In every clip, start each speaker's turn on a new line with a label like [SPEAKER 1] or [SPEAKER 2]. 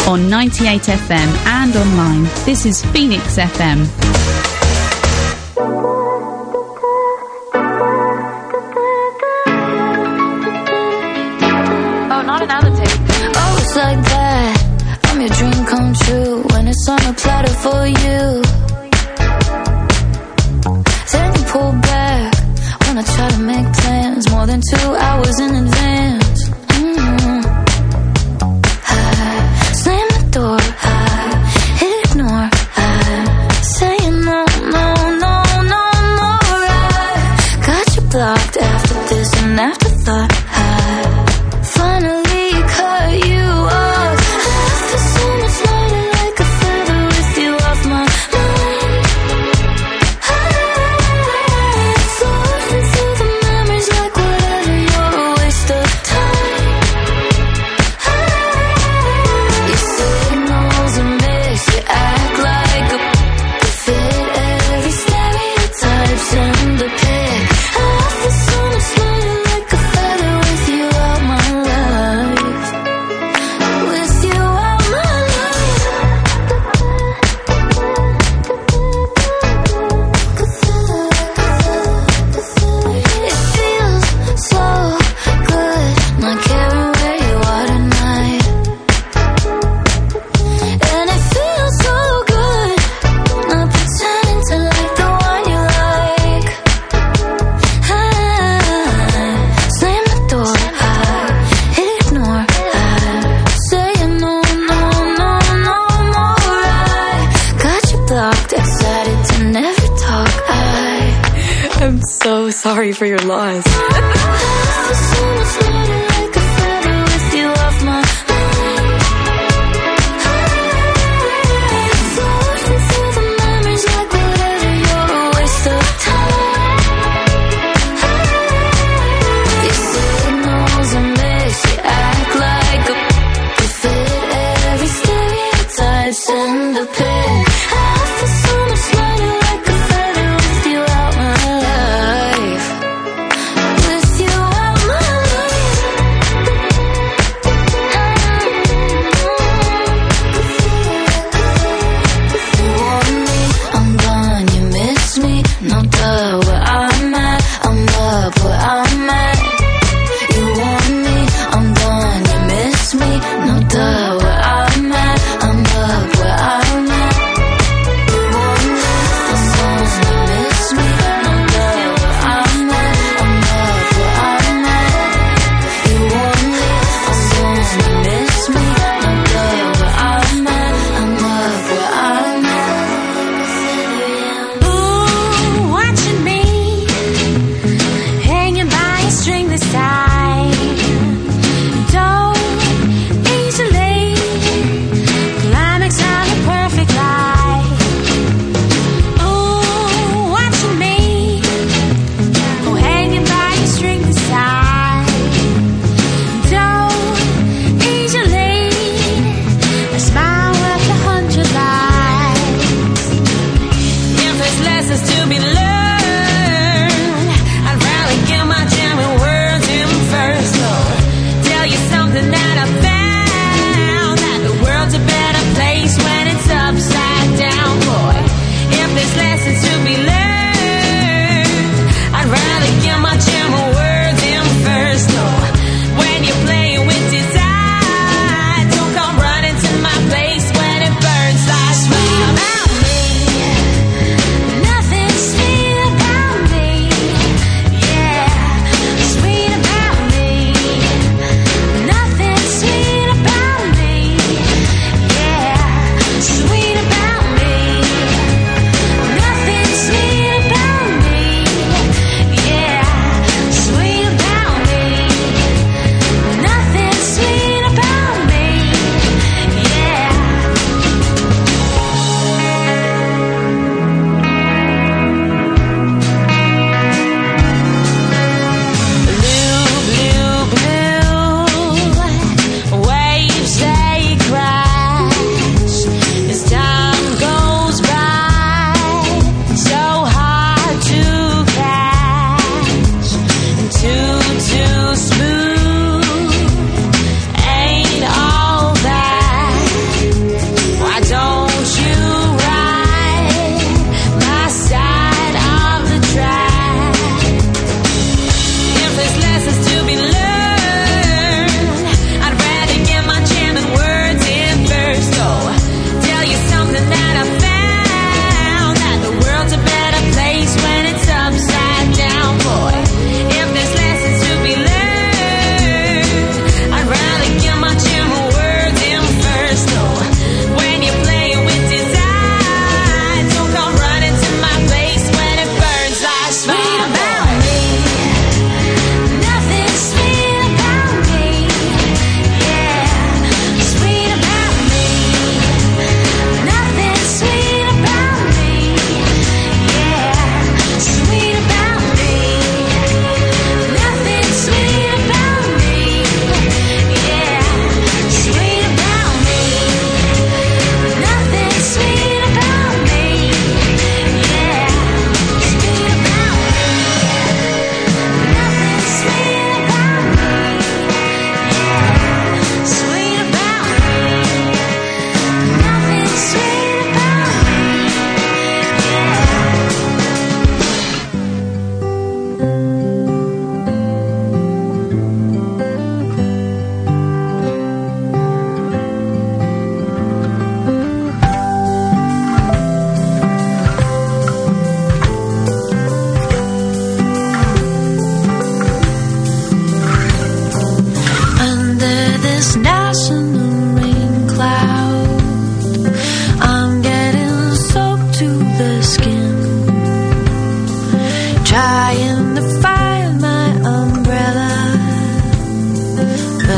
[SPEAKER 1] on 98 FM and online. This is Phoenix FM.
[SPEAKER 2] Oh, not another tape. Oh, it's like that. I'm your dream come true when it's on a platter for you. Then you pull back when I try to make plans more than 2 hours in advance. Blocked after this and afterthought. I finally cut you off. I feel so much lighter like a feather with you off my mind. I floating through the memories like whatever, you're a waste of time. You signals a miss, you act like a fit every stereotype, send the pic.
[SPEAKER 3] Sorry for your loss.
[SPEAKER 2] With you out my life.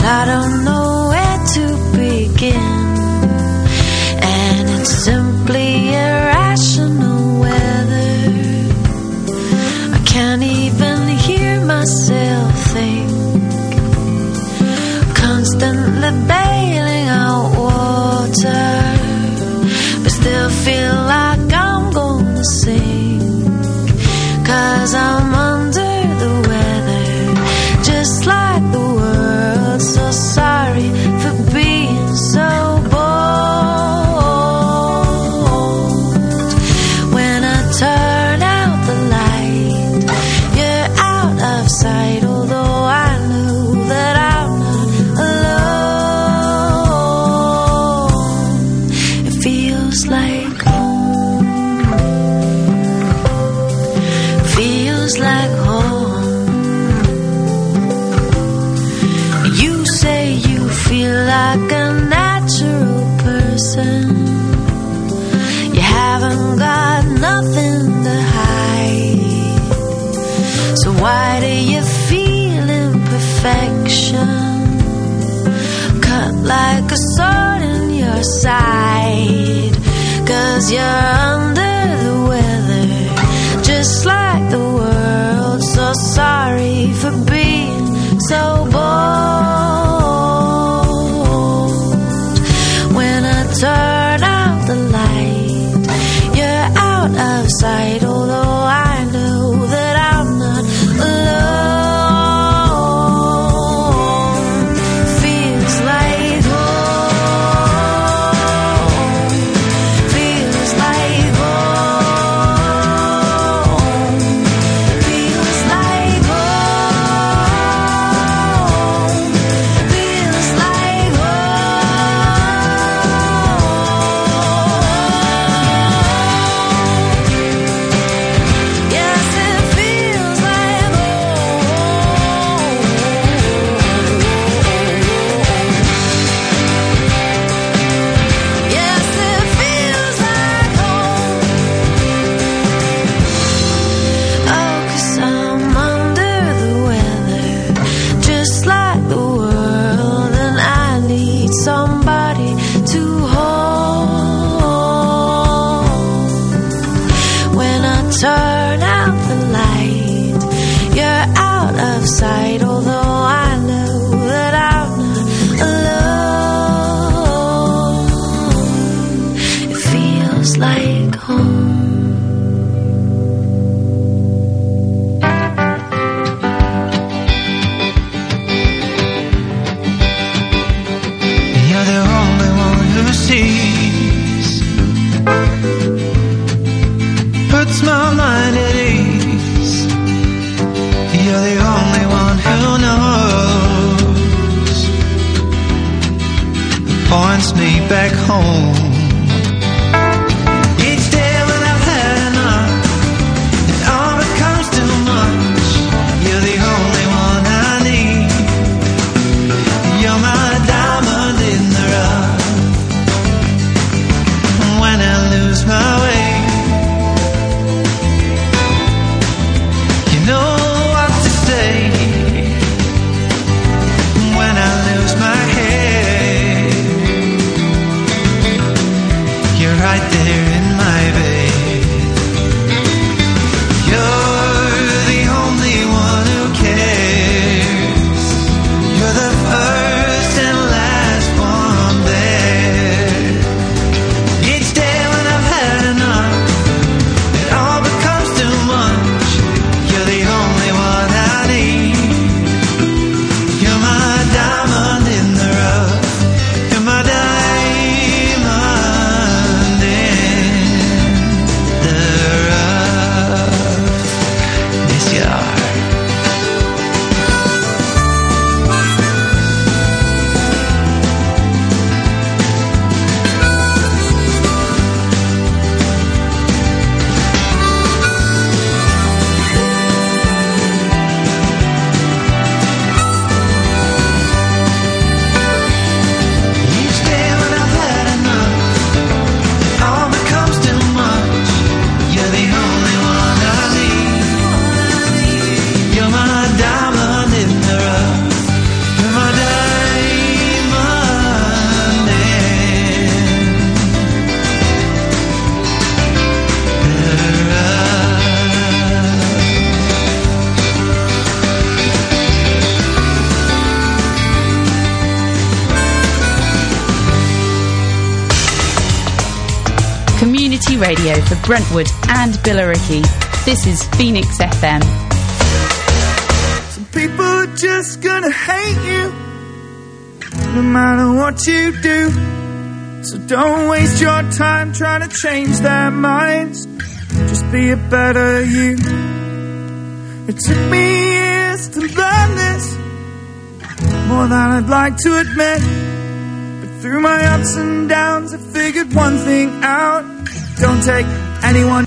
[SPEAKER 2] I don't know where to begin. And it's simply irrational weather. I can't even hear myself think. Constantly bailing out water, but still feel like I'm gonna sink. 'Cause I'm under the weather, just like the world. So sorry for being so bold. When I turn out the light, you're out of sight. Although I know that I'm not alone. It feels like home. Feels like home. You say you feel like a natural person. You haven't got nothing to hide. So why do you feel imperfection? Cut like a sword in your side. 'Cause you're under the weather, just like the world. So sorry for being so bold. When I turn out the light, you're out of sight. Although I know that I'm not alone. Feels like home. Feels like home. Feels like home. Feels like home. Yes, it feels like home. Yes, it feels like home. Oh, 'cause I'm under the weather, just like the world. And I need somebody to hold. When I turn out the light, you're out of sight. Although I know that I'm not alone. It feels like home.
[SPEAKER 4] You're the only one who sees, puts my mind at ease. You're the only one who knows, points me back home. Each day when I've had enough, it all becomes too much. You're the only one I need. You're my diamond in the rough. When I lose my way, you know what to say. When I lose my head,
[SPEAKER 1] radio for Brentwood and Billericay. This is Phoenix FM.
[SPEAKER 4] Some people are just gonna hate you, no matter what you do. So don't waste your time trying to change their minds. Just be a better you. It took me years to learn this, more than I'd like to admit. But through my ups and downs, I figured one thing out: don't take anyone.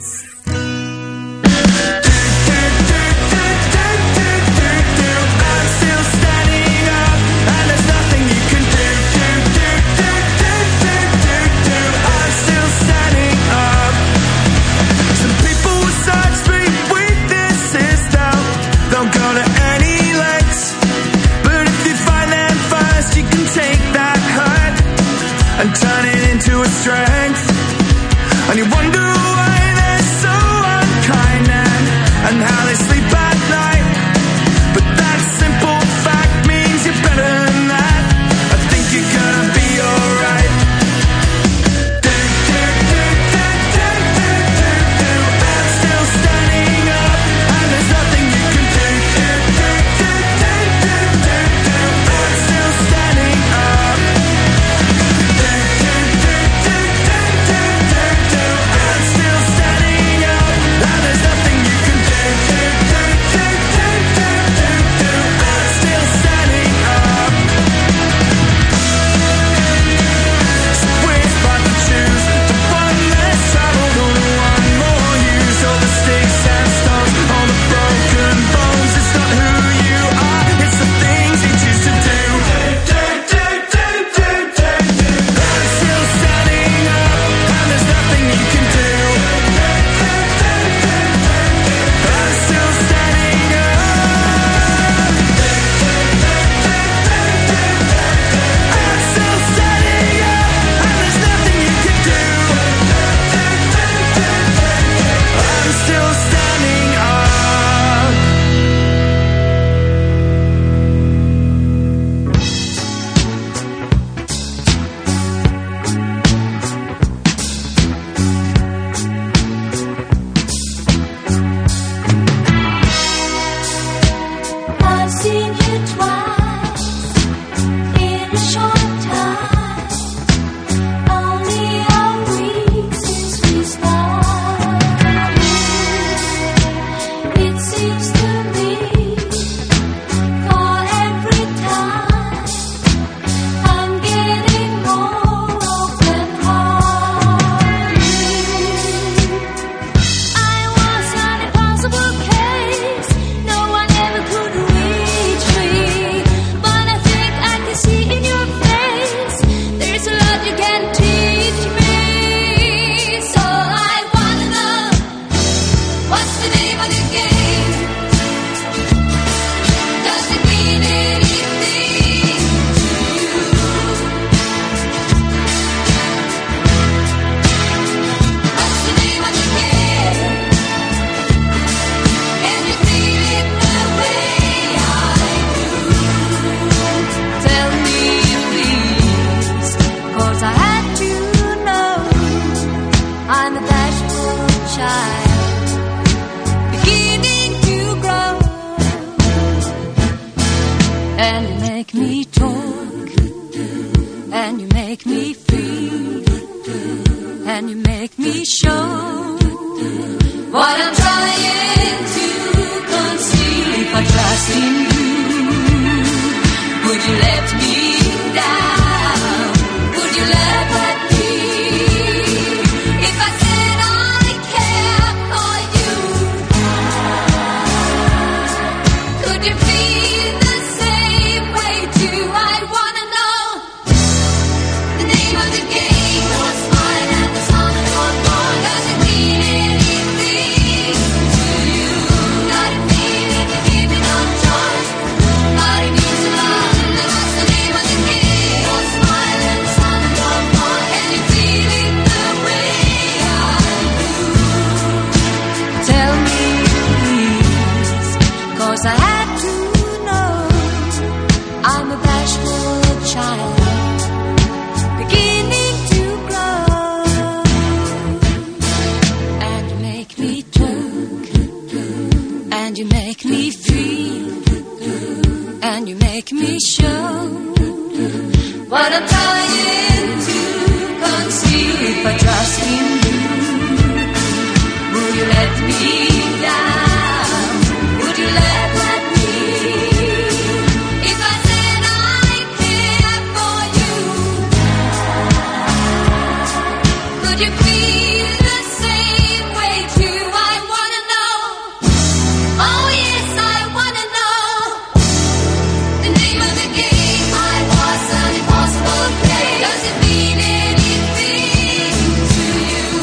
[SPEAKER 4] And turn it into a strength. And you wonder why they're so unkind and how they sleep at night. But that simple fact means you're better than that. I think you're gonna be alright. I'm still standing up, and there's nothing you can do. I'm still standing up.
[SPEAKER 2] me feel, and you make me show what I'm trying to conceal. If I trust in you, will you let me down? Would you let me? If I said I care for you, could you feel the same way too? I wanna know. Oh yes, I wanna know the name of the game. I was an impossible play. Does it mean anything to you?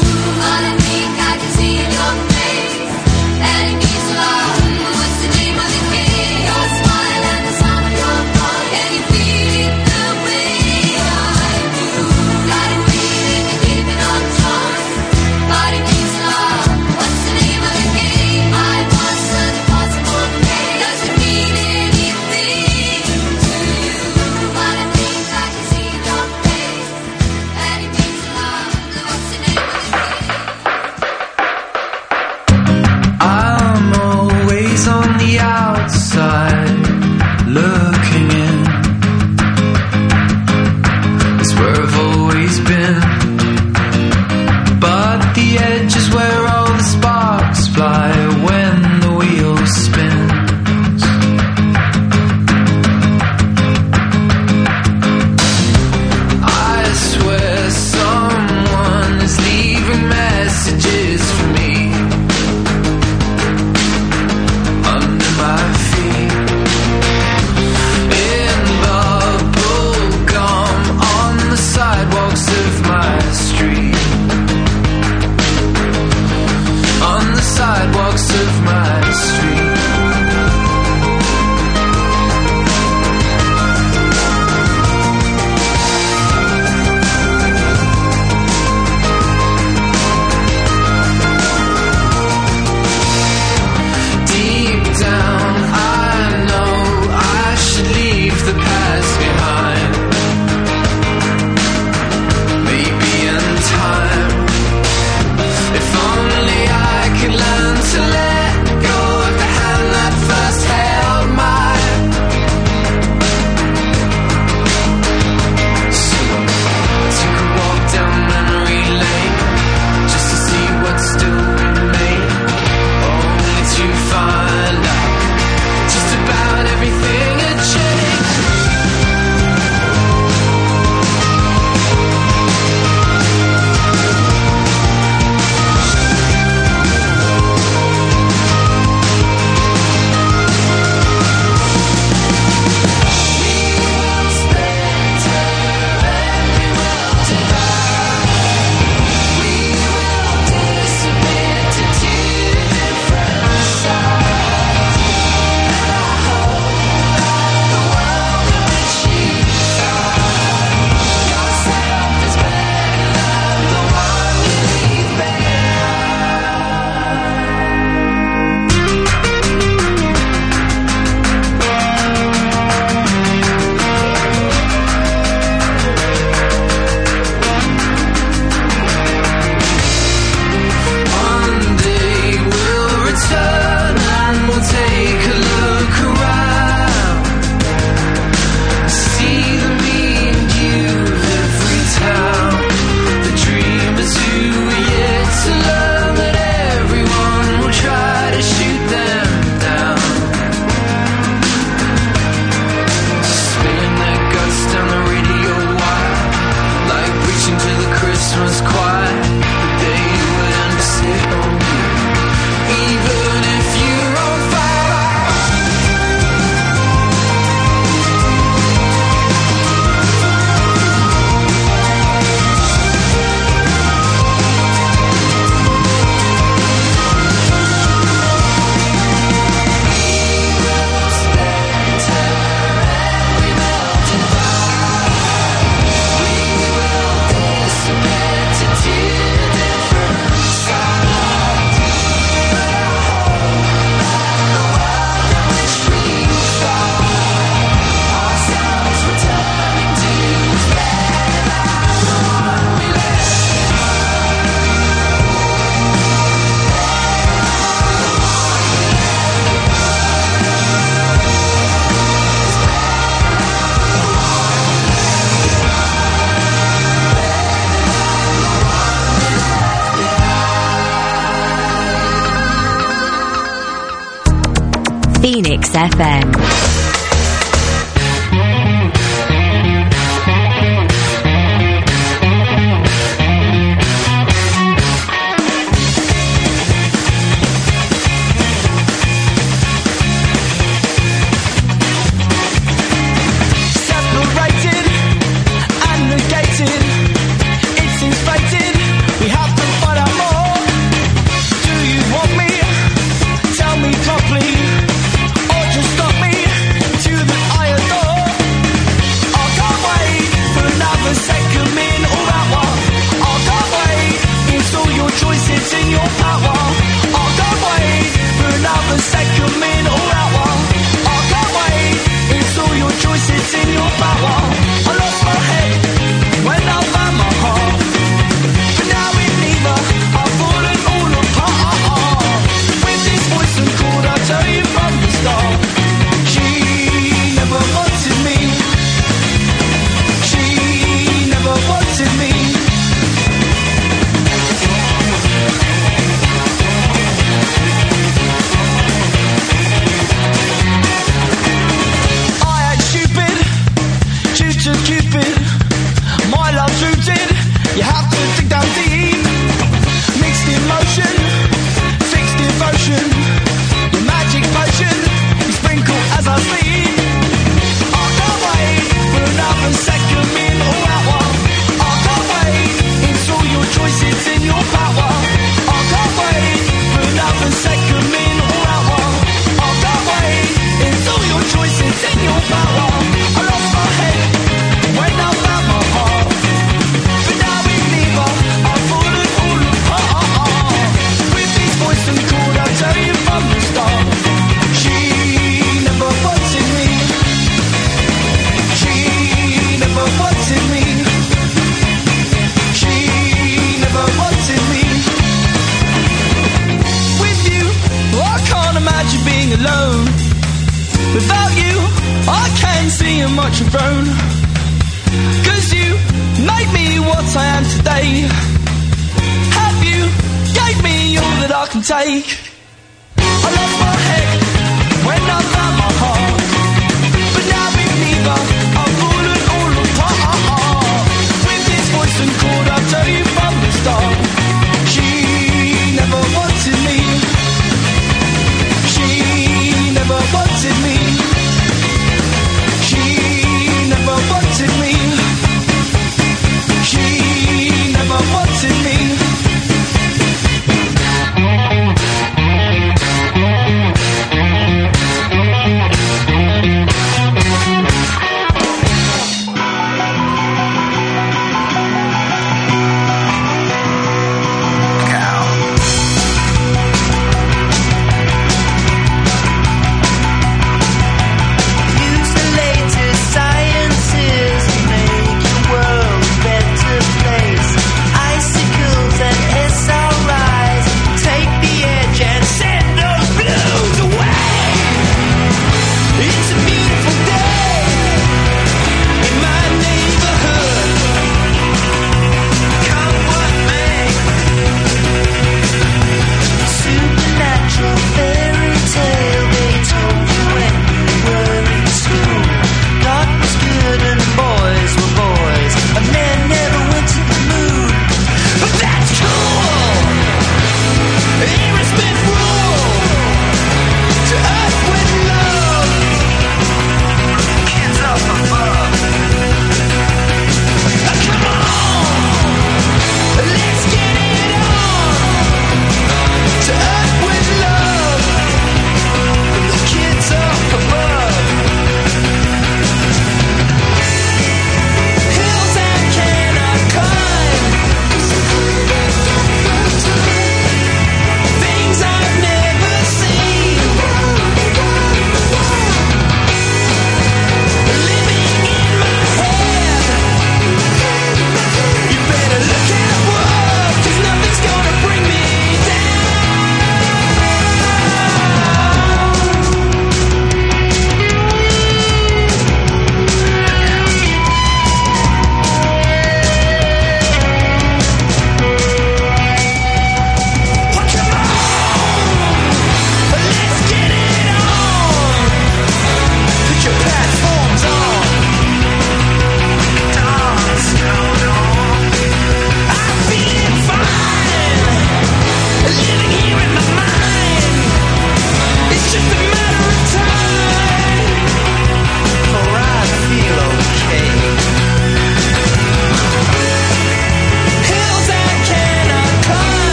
[SPEAKER 5] Phoenix FM.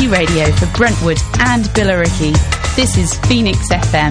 [SPEAKER 1] community radio for Brentwood and Billericay. This is Phoenix FM.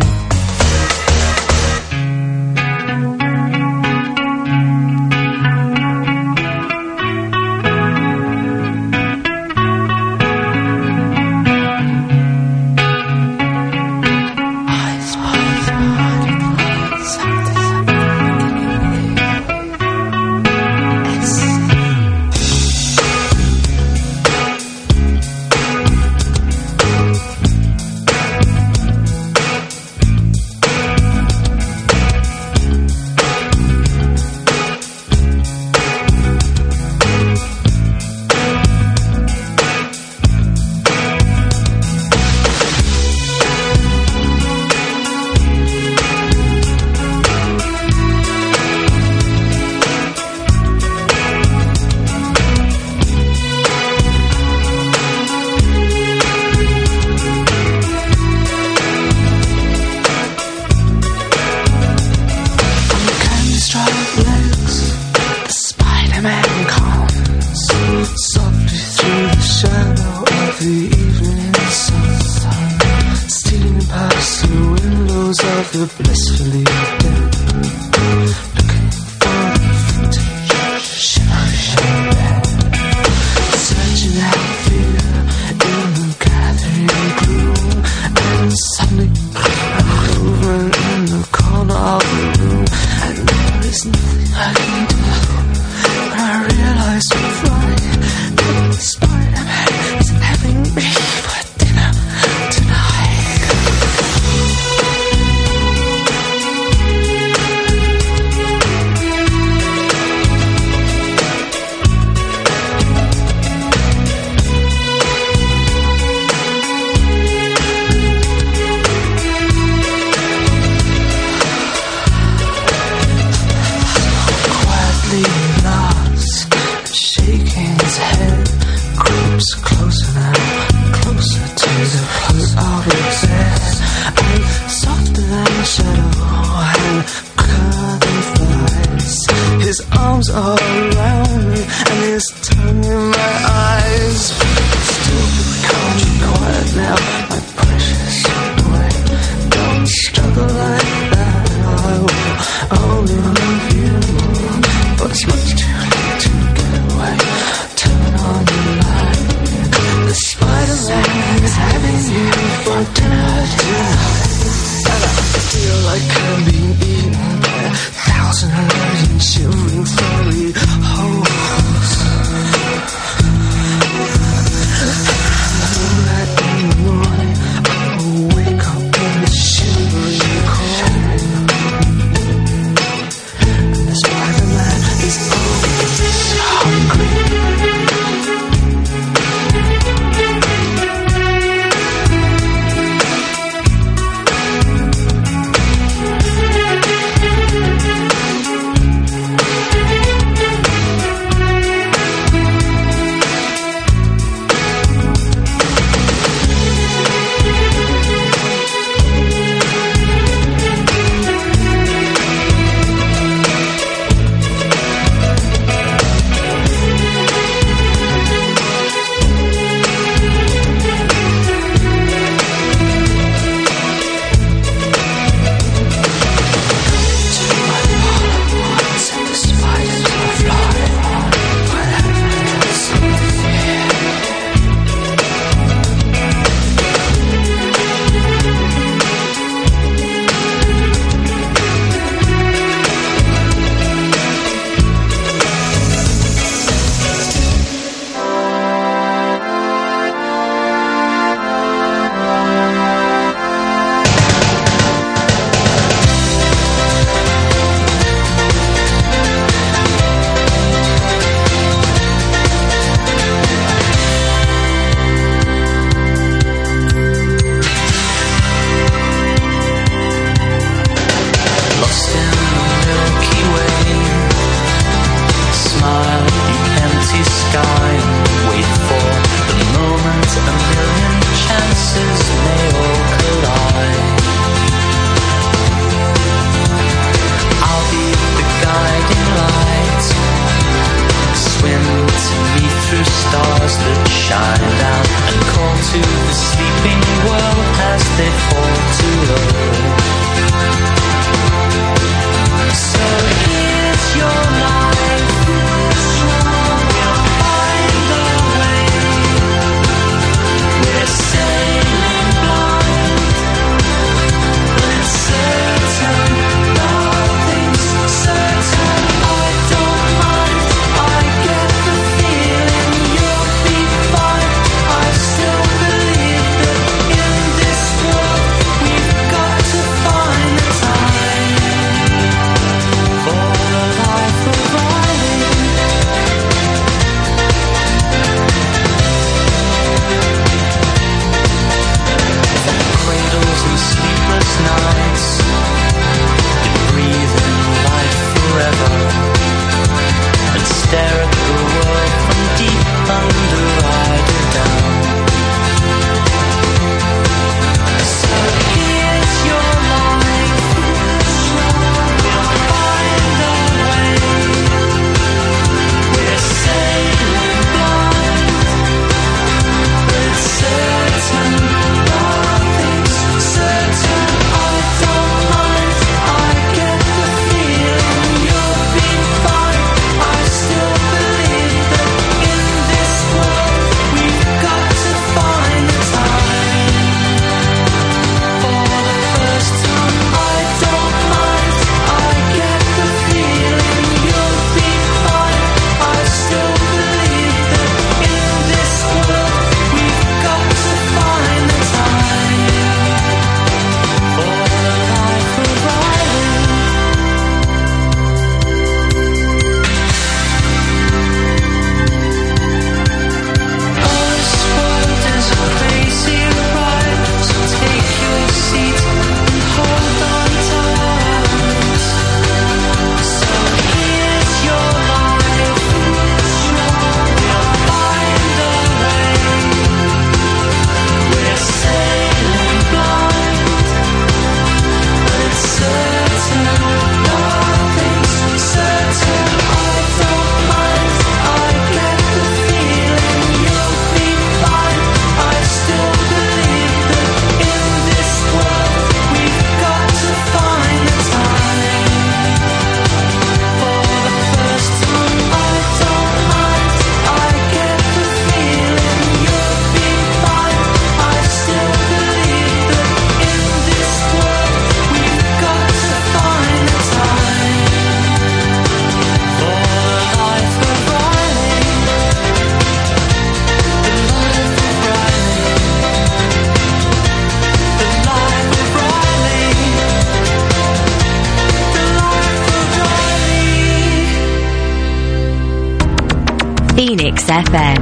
[SPEAKER 2] Phoenix FM.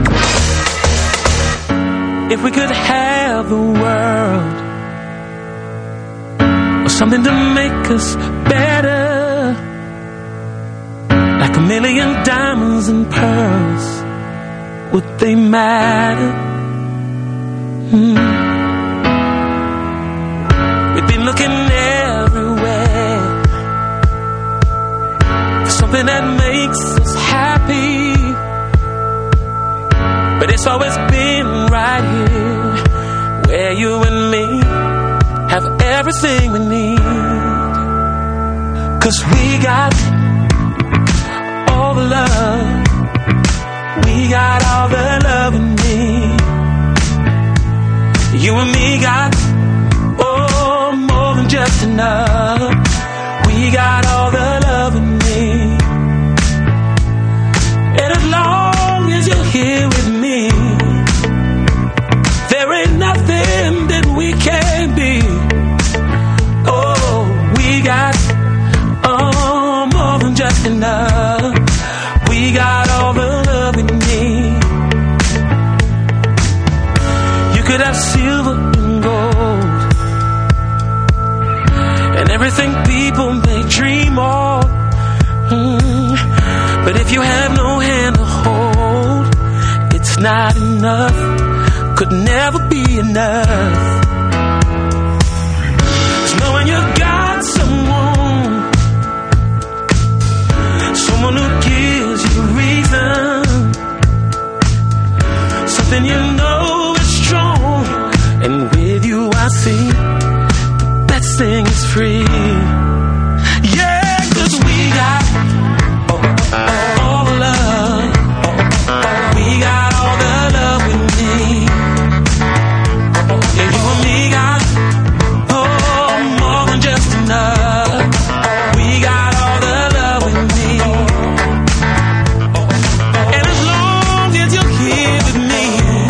[SPEAKER 5] If we could have the world, or something to make us better, like a million diamonds and pearls, would they matter? We've been looking everywhere for something that makes us happy, but it's always been right here, where you and me have everything we need. 'Cause we got all the love, we got all the love we need. You and me got, oh, more than just enough. We got all the love we need. And as long as you're here with me, there ain't nothing that we can't be. Oh, we got, oh, more than just enough. We got all the love we need. You could have silver and gold, and everything people may dream of. But if you have no hand to hold, it's not enough. Could never be enough. 'Cause knowing you got someone who gives you reason, something you know is strong, and with you I see that thing is free. Yeah, 'cause we got all the love, we got all the love we need. Yeah, you and me got, oh, more than just enough. We got all the love we need. And as long as you're here with me,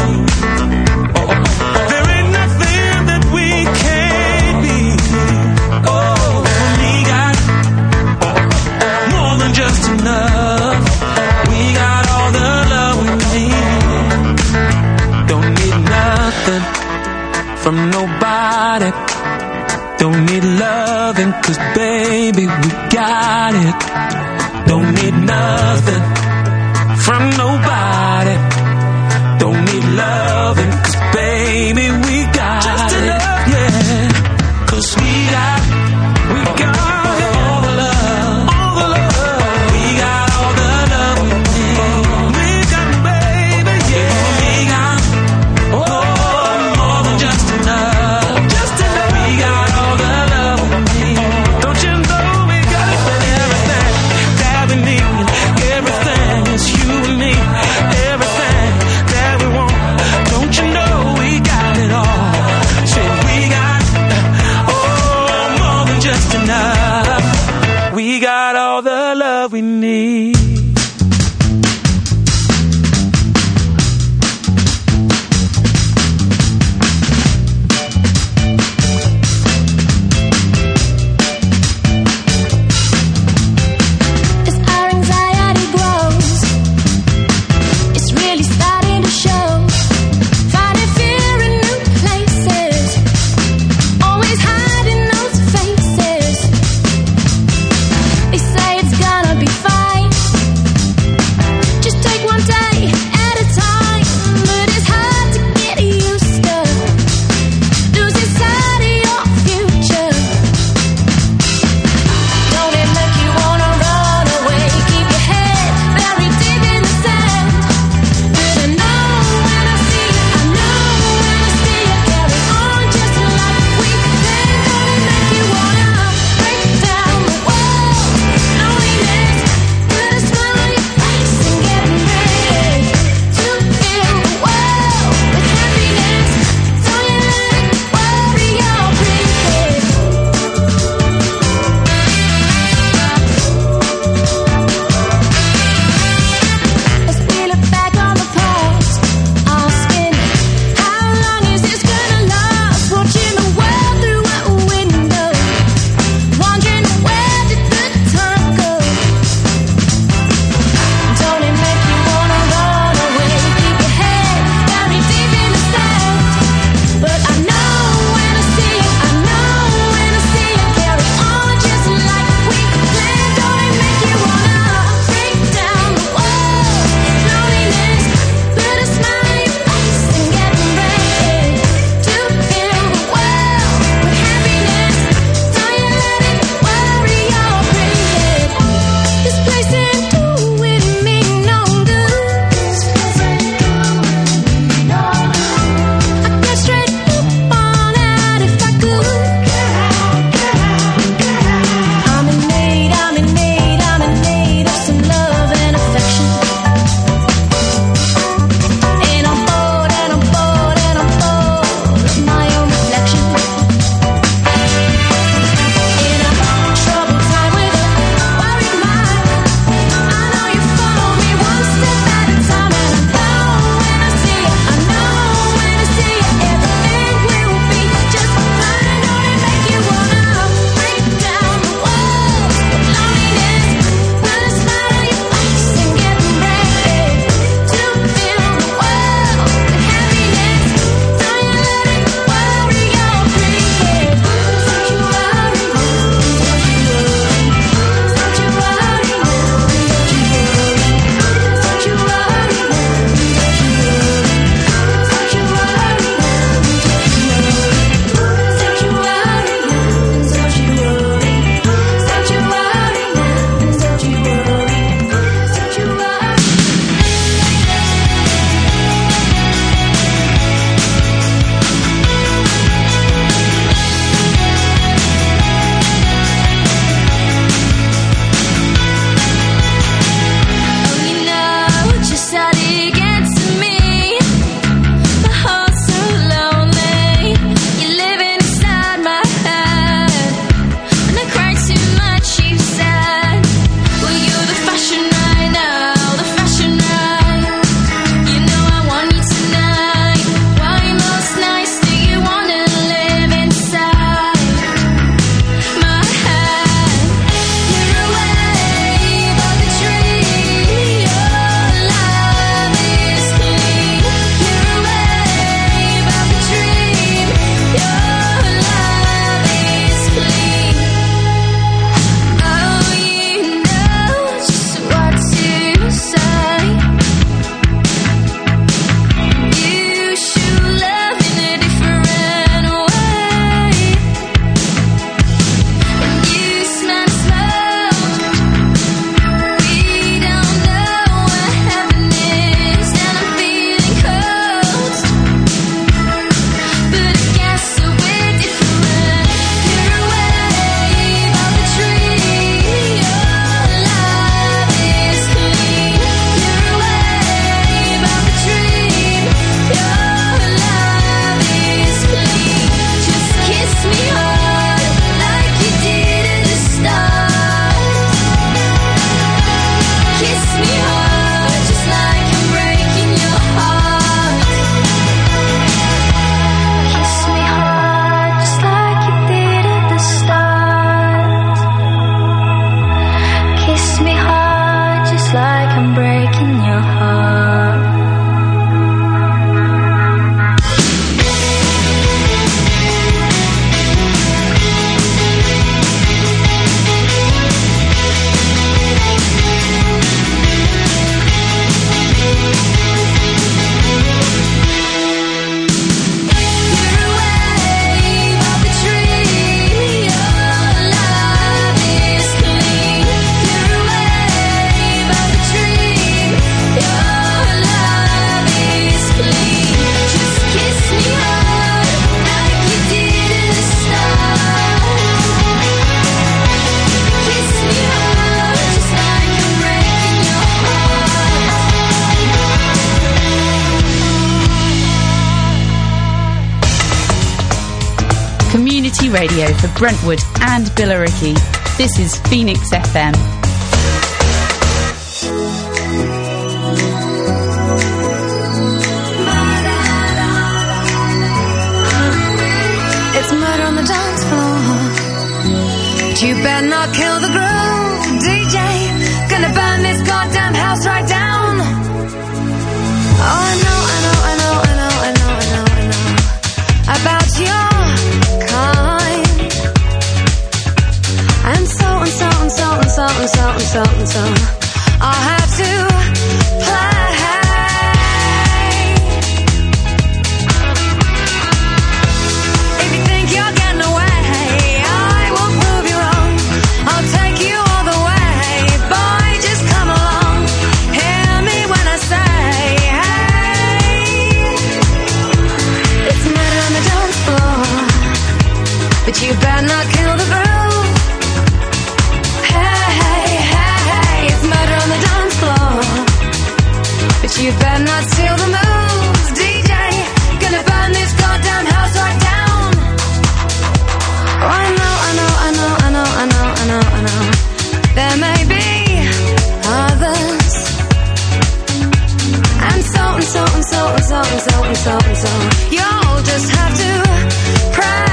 [SPEAKER 5] there ain't nothing that we can't be. Oh, we got more than just enough. We got all the love we need. Don't need nothing from nobody. Don't need loving, 'cause baby, we got it. Don't need nothing from nobody. Don't need loving, 'cause baby, we got just it. Enough, yeah. 'Cause we got all the love, all the love. We got all the love we need. We got, baby, yeah. We got, oh, more than just enough. Just enough. We got all the love we need. Don't you know we got everything that we need? Everything is you and me. Everything that we want. Don't you know we got it all? Said we got, oh, more than just enough. We got all the love we need.
[SPEAKER 6] As our anxiety grows, it's really starting to show. Finding fear in new places, always hiding those faces. They say it's gonna be fine.
[SPEAKER 1] radio for Brentwood and Billericay. This is Phoenix FM.
[SPEAKER 2] It's murder on the dance floor. But you better not kill the groove, DJ. Gonna burn this goddamn house right down. Oh, I know about your kind. And so I'll have to play. If you think you're getting away, I will prove you wrong. I'll take you all the way. Boy, just come along. Hear me when I say, hey. It's murder on the dance floor, but you better not kill the groove. Hey, it's murder on the dance floor, but you better not steal the moves, DJ. Gonna burn this goddamn house right down. Oh, I know. There may be others, and so. You'll just have to pray.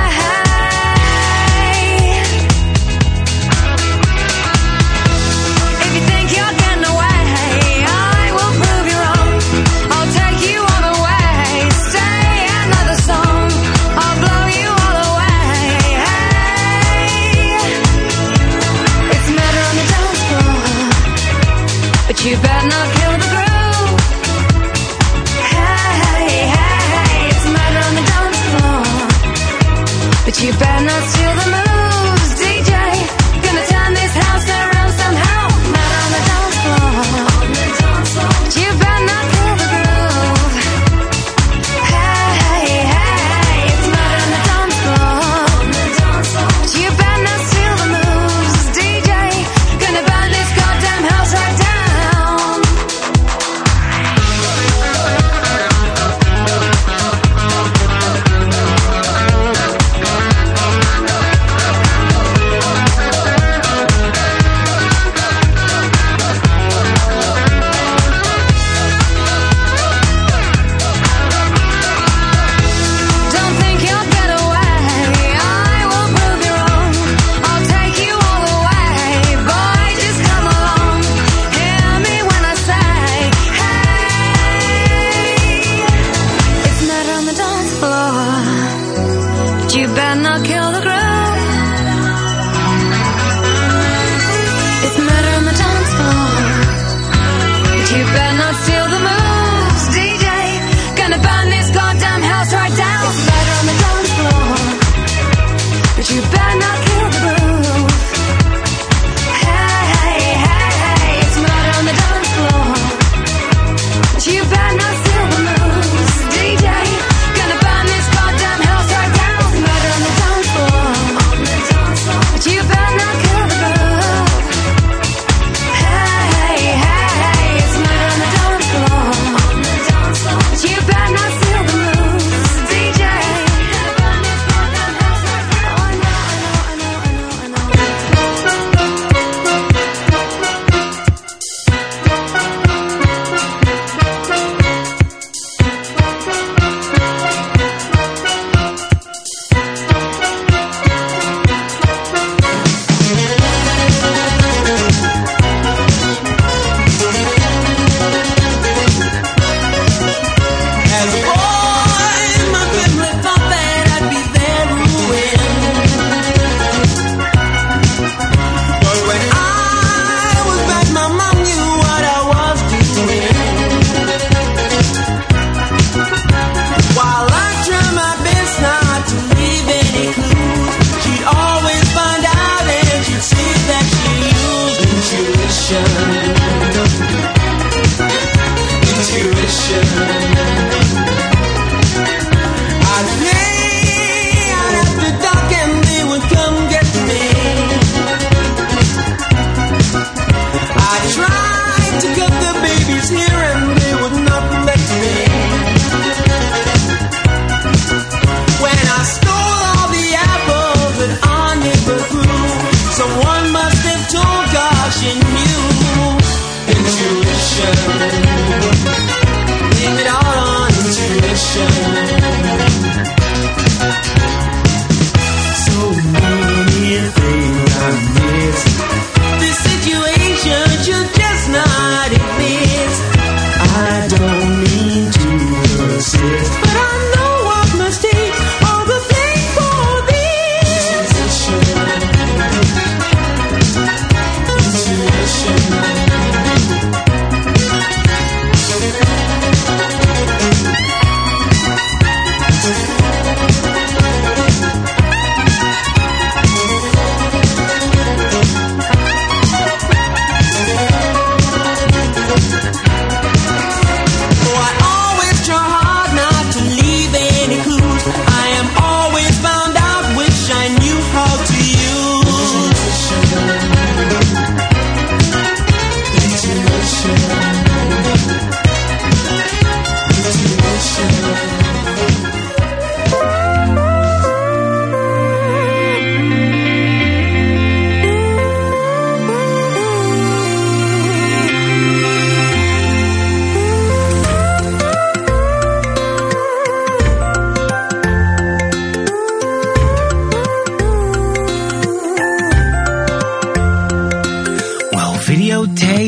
[SPEAKER 2] If you think you're getting away, I will prove you wrong. I'll take you all the way. Say another song, I'll blow you all away. Hey, it's murder on the dance floor, but you better not kill the groove. Hey, it's murder on the dance floor, but you better not steal the moves, DJ. Gonna turn this house around somehow. Murder on the dance floor, but you better not kill the groove. Hey, it's murder on the dance floor, but you better not steal the moves, DJ. Gonna burn this goddamn house right down.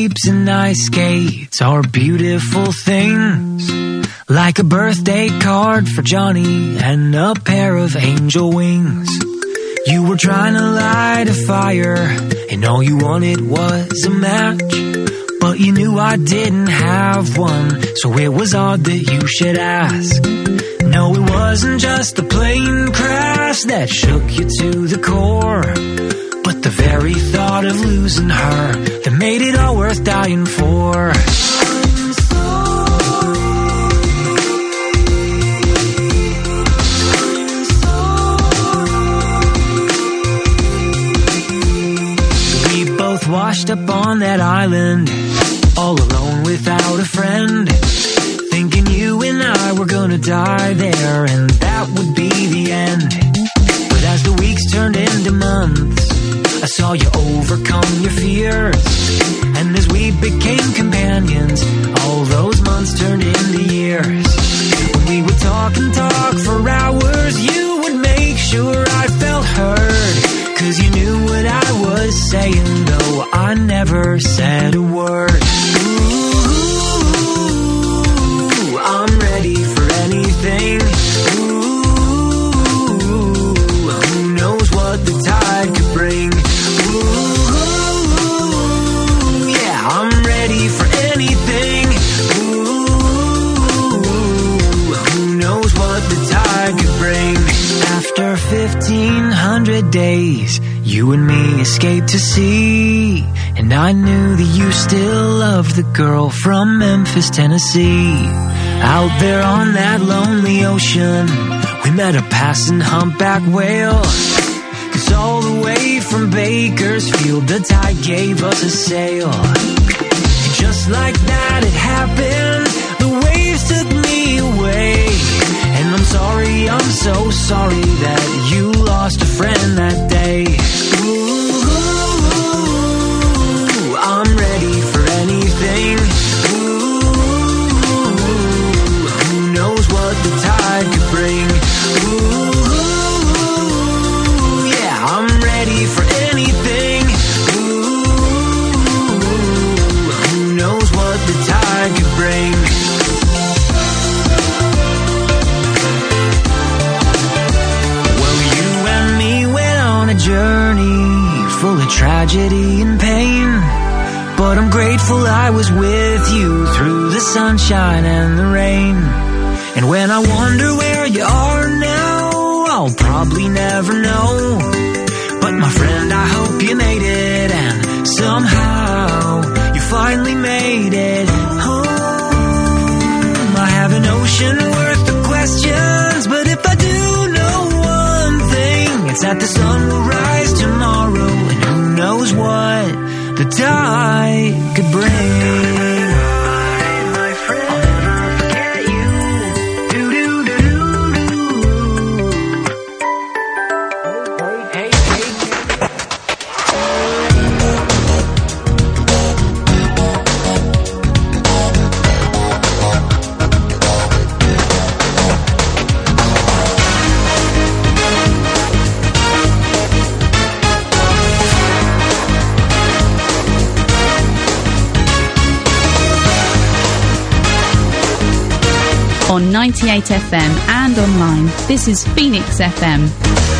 [SPEAKER 7] grapes and ice skates are beautiful things, like a birthday card for Johnny and a pair of angel wings. You were trying to light a fire, and all you wanted was a match, but you knew I didn't have one, so it was odd that you should ask. No, it wasn't just the plane crash that shook you to the core, but the very thought of losing her that made it all worth dying for. We both washed up on that island, all alone without a friend, thinking you and I were gonna die there and that would be the end. But as the weeks turned into months, I saw you overcome your fears, and as we became companions, all those months turned into years. When we would talk and talk for hours, you would make sure I felt heard, 'cause you knew what I was saying, though I never said a word. Ooh, I'm ready for anything. Ooh, who knows what the tide could bring. I'm ready for anything. Ooh, who knows what the tide could bring. After 1,500 days, you and me escaped to sea, and I knew that you still loved the girl from Memphis, Tennessee. Out there on that lonely ocean, we met a passing humpback whale, 'cause all the way from Bakersfield, the tide gave us a sail. And just like that it happened, the waves took me away. And I'm so sorry that you lost a friend that day. Ooh, I'm ready for anything. Ooh, who knows what the tide could bring. Ooh, yeah, I'm ready for anything. Ooh, who knows what the tide could bring. Well, you and me went on a journey full of tragedy and pain, but I'm grateful I was with you through the sunshine and the rain. And when I wonder where you are now, I'll probably never know. But my friend, I hope you made it, and somehow you finally made it home. I have an ocean worth of questions, but if I do know one thing, it's that the sun will rise tomorrow, and who knows what the tide could bring.
[SPEAKER 1] On 98 FM and online, this is Phoenix FM.